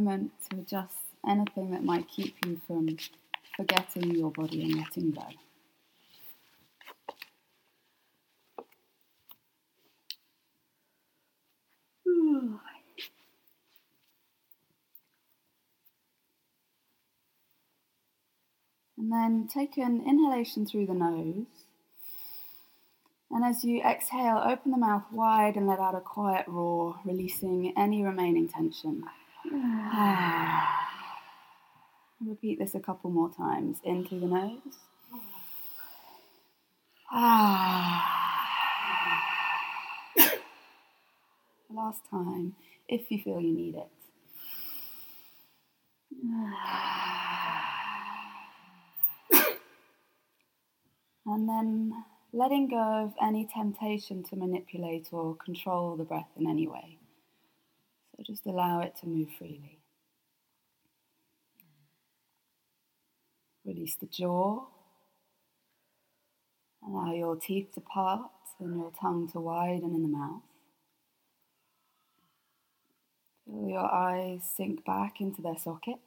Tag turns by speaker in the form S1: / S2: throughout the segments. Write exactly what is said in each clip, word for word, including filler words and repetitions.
S1: moment to adjust anything that might keep you from forgetting your body and letting go. And then take an inhalation through the nose. And as you exhale, open the mouth wide and let out a quiet roar, releasing any remaining tension. Repeat this a couple more times. In through the nose. Last time, if you feel you need it. And then letting go of any temptation to manipulate or control the breath in any way. So just allow it to move freely. Release the jaw. Allow your teeth to part and your tongue to widen in the mouth. Feel your eyes sink back into their sockets.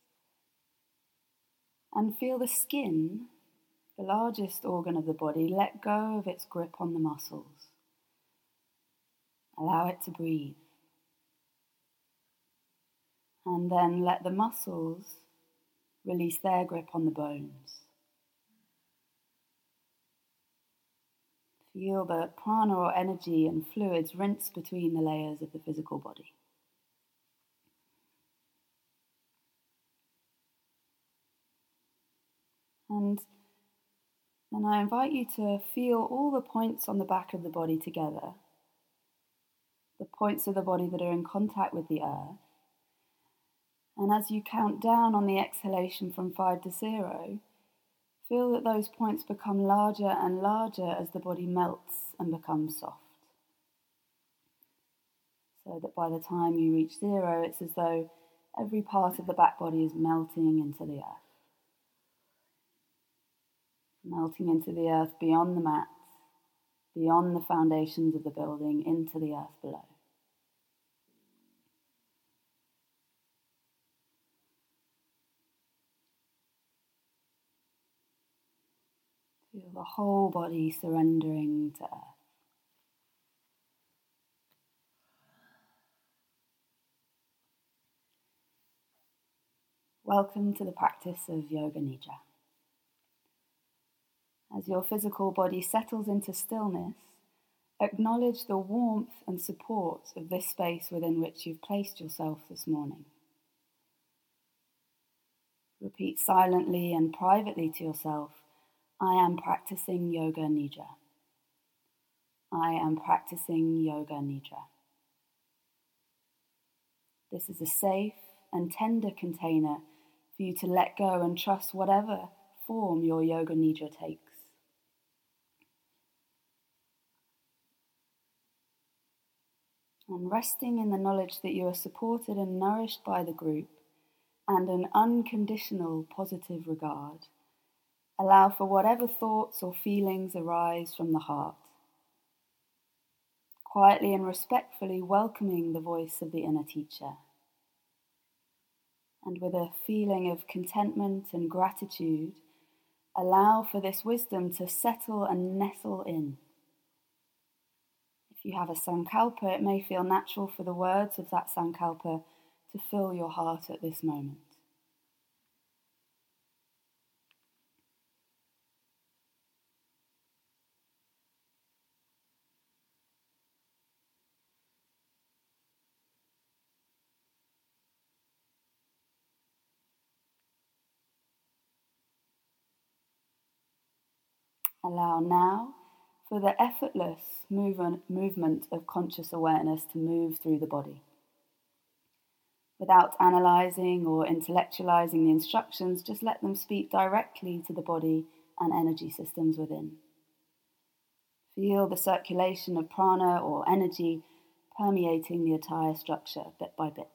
S1: And feel the skin, the largest organ of the body, let go of its grip on the muscles. Allow it to breathe. And then let the muscles release their grip on the bones. Feel the prana or energy and fluids rinse between the layers of the physical body. And then I invite you to feel all the points on the back of the body together, the points of the body that are in contact with the earth. And as you count down on the exhalation from five to zero, feel that those points become larger and larger as the body melts and becomes soft. So that by the time you reach zero, it's as though every part of the back body is melting into the earth. Melting into the earth beyond the mat, beyond the foundations of the building, into the earth below. Feel the whole body surrendering to earth. Welcome to the practice of Yoga Nidra. As your physical body settles into stillness, acknowledge the warmth and support of this space within which you've placed yourself this morning. Repeat silently and privately to yourself, I am practicing Yoga Nidra. I am practicing Yoga Nidra. This is a safe and tender container for you to let go and trust whatever form your Yoga Nidra takes. And resting in the knowledge that you are supported and nourished by the group and an unconditional positive regard, allow for whatever thoughts or feelings arise from the heart, quietly and respectfully welcoming the voice of the inner teacher. And with a feeling of contentment and gratitude, allow for this wisdom to settle and nestle in. If you have a sankalpa, it may feel natural for the words of that sankalpa to fill your heart at this moment. Allow now for the effortless movement, movement of conscious awareness to move through the body. Without analysing or intellectualising the instructions, just let them speak directly to the body and energy systems within. Feel the circulation of prana or energy permeating the entire structure bit by bit.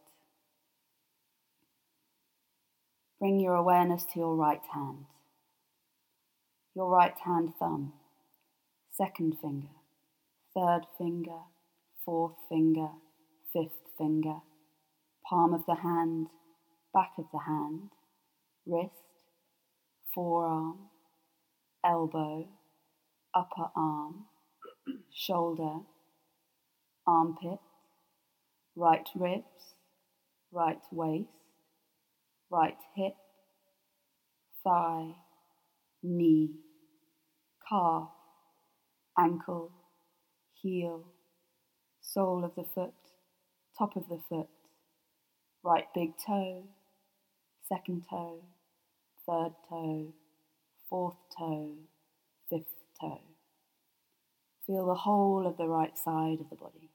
S1: Bring your awareness to your right hand. Your right hand thumb, second finger, third finger, fourth finger, fifth finger. palm of the hand, back of the hand, wrist, forearm, elbow, upper arm, shoulder, armpit, right ribs, right waist, right hip, thigh, knee, calf, ankle, heel, sole of the foot, top of the foot, right big toe, second toe, third toe, fourth toe, fifth toe. Feel the whole of the right side of the body.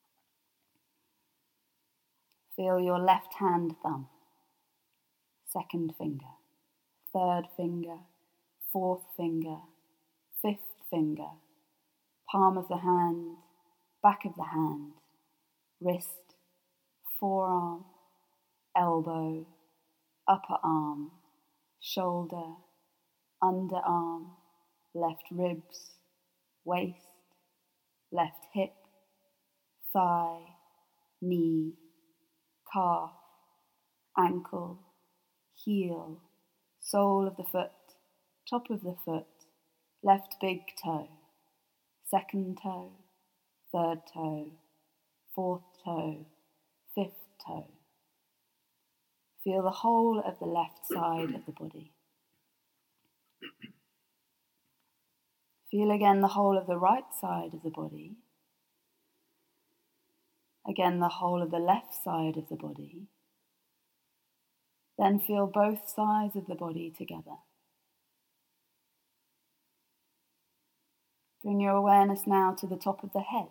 S1: Feel your left hand thumb, second finger, third finger, fourth finger, fifth finger, palm of the hand, back of the hand, wrist, forearm, elbow, upper arm, shoulder, underarm, left ribs, waist, left hip, thigh, knee, calf, ankle, heel, sole of the foot, top of the foot, left big toe, second toe, third toe, fourth toe, fifth toe. Feel the whole of the left side of the body. Feel again the whole of the right side of the body. Again the whole of the left side of the body. Then feel both sides of the body together. Bring your awareness now to the top of the head.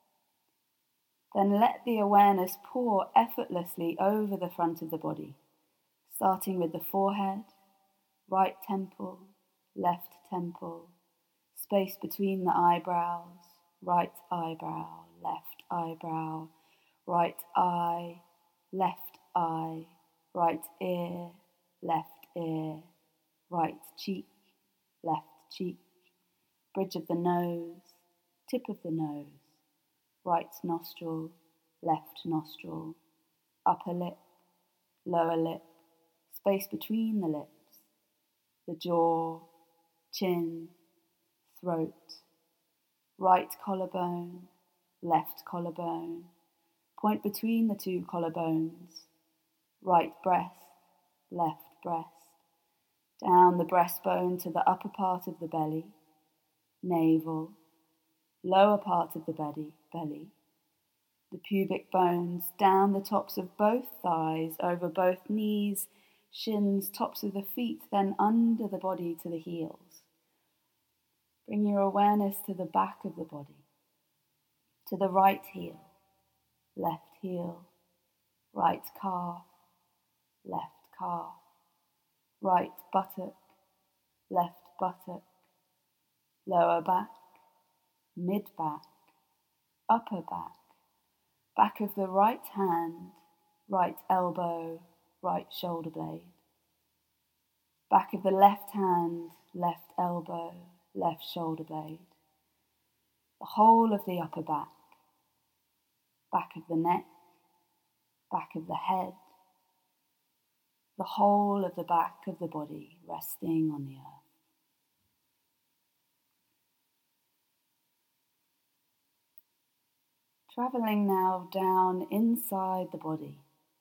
S1: Then let the awareness pour effortlessly over the front of the body, starting with the forehead, right temple, left temple, space between the eyebrows, right eyebrow, left eyebrow, right eye, left eye, right ear, left ear, right cheek, left cheek, bridge of the nose, tip of the nose, right nostril, left nostril, upper lip, lower lip, space between the lips, the jaw, chin, throat, right collarbone, left collarbone, point between the two collarbones, right breast, left breast, down the breastbone to the upper part of the belly, navel, lower part of the belly, belly, the pubic bones, down the tops of both thighs, over both knees, shins, tops of the feet, then under the body to the heels. Bring your awareness to the back of the body, to the right heel, left heel, right calf, left calf, right buttock, left buttock, lower back, mid-back, upper back, back of the right hand, right elbow, right shoulder blade, back of the left hand, left elbow, left shoulder blade, the whole of the upper back, back of the neck, back of the head, the whole of the back of the body resting on the earth. Travelling now down inside the body,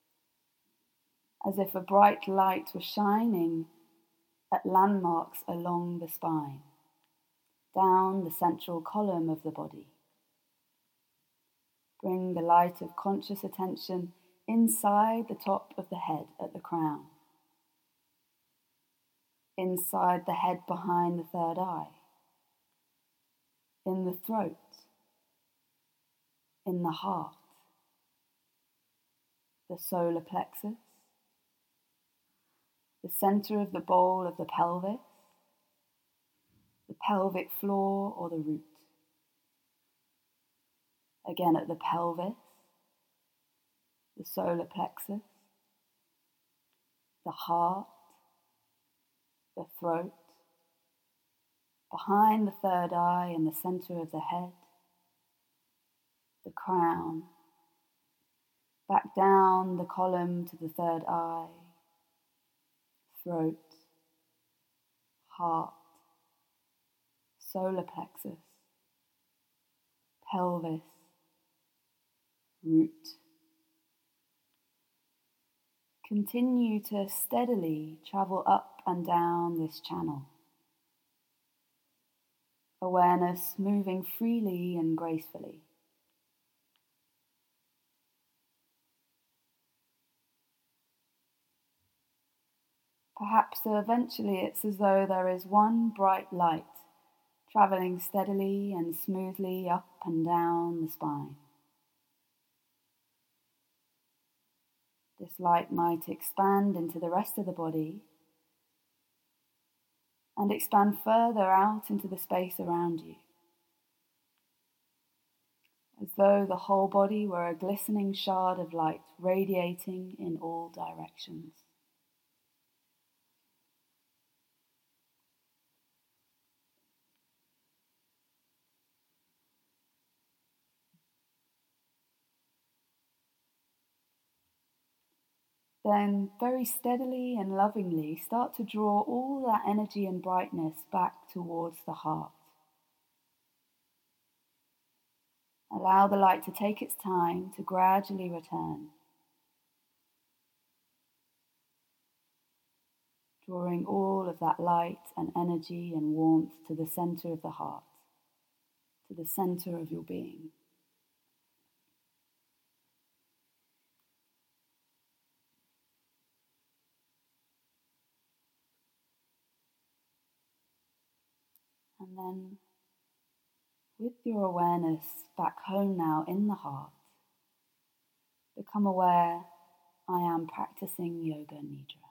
S1: as if a bright light was shining at landmarks along the spine, down the central column of the body. Bring the light of conscious attention inside the top of the head at the crown, inside the head behind the third eye, in the throat, in the heart, the solar plexus, the center of the bowl of the pelvis, the pelvic floor or the root. Again at the pelvis, the solar plexus, the heart, the throat, behind the third eye in the center of the head, the crown, Back down the column to the third eye, throat, heart, solar plexus, pelvis, root. Continue to steadily travel up and down this channel. Awareness moving freely and gracefully. Perhaps eventually it's as though there is one bright light travelling steadily and smoothly up and down the spine. This light might expand into the rest of the body and expand further out into the space around you, as though the whole body were a glistening shard of light radiating in all directions. Then, very steadily and lovingly, start to draw all that energy and brightness back towards the heart. Allow the light to take its time to gradually return, drawing all of that light and energy and warmth to the center of the heart, to the center of your being. And then, with your awareness back home now in the heart, become aware, I am practicing Yoga Nidra.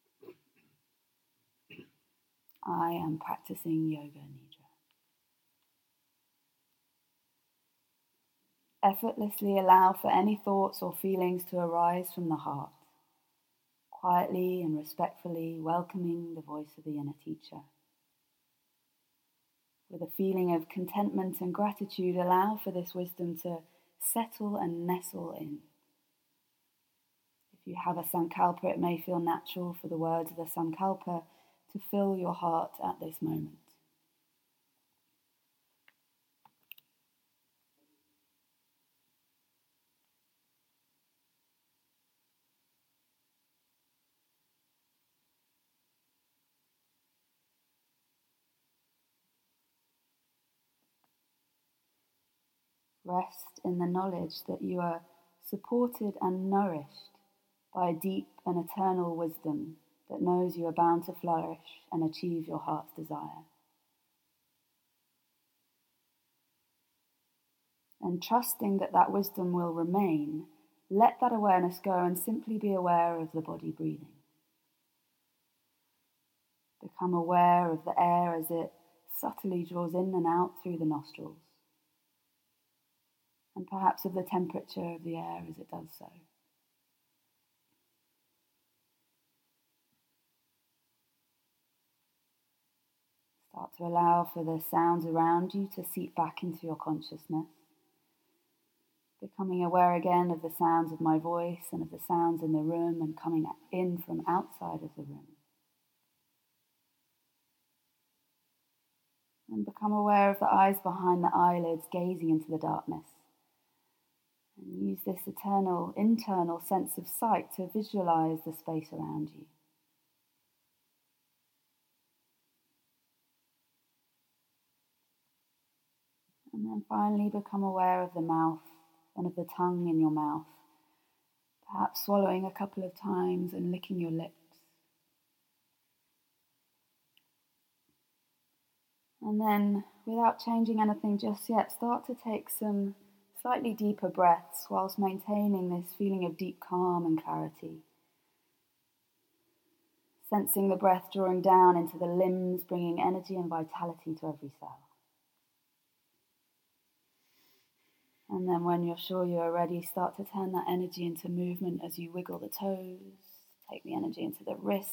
S1: I am practicing Yoga Nidra. Effortlessly allow for any thoughts or feelings to arise from the heart, quietly and respectfully welcoming the voice of the inner teacher. With a feeling of contentment and gratitude, allow for this wisdom to settle and nestle in. If you have a sankalpa, it may feel natural for the words of the sankalpa to fill your heart at this moment. Rest in the knowledge that you are supported and nourished by a deep and eternal wisdom that knows you are bound to flourish and achieve your heart's desire. And trusting that that wisdom will remain, let that awareness go and simply be aware of the body breathing. Become aware of the air as it subtly draws in and out through the nostrils, and perhaps of the temperature of the air as it does so. Start to allow for the sounds around you to seep back into your consciousness, becoming aware again of the sounds of my voice and of the sounds in the room and coming in from outside of the room. And become aware of the eyes behind the eyelids gazing into the darkness. And use this eternal, internal sense of sight to visualize the space around you. And then finally become aware of the mouth and of the tongue in your mouth, perhaps swallowing a couple of times and licking your lips. And then, without changing anything just yet, start to take some slightly deeper breaths whilst maintaining this feeling of deep calm and clarity. Sensing the breath drawing down into the limbs, bringing energy and vitality to every cell. And then when you're sure you are ready, start to turn that energy into movement as you wiggle the toes, take the energy into the wrists.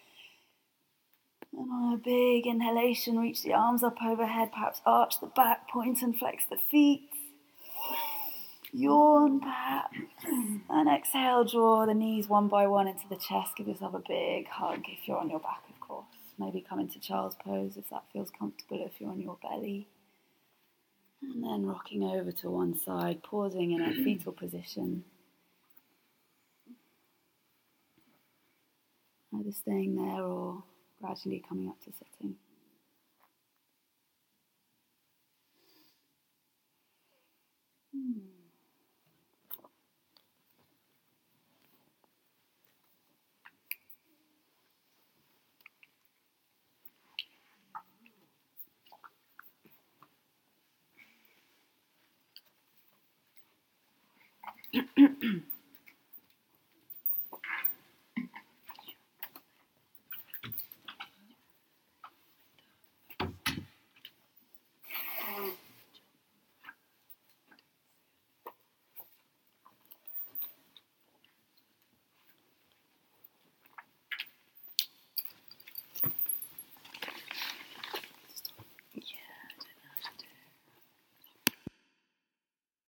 S1: And on a big inhalation, reach the arms up overhead, perhaps arch the back, point and flex the feet. Yawn perhaps. And exhale, draw the knees one by one into the chest. Give yourself a big hug if you're on your back, of course. Maybe come into child's pose if that feels comfortable, if you're on your belly. And then rocking over to one side, pausing in a fetal position. Either staying there or gradually coming up to sitting. Hmm.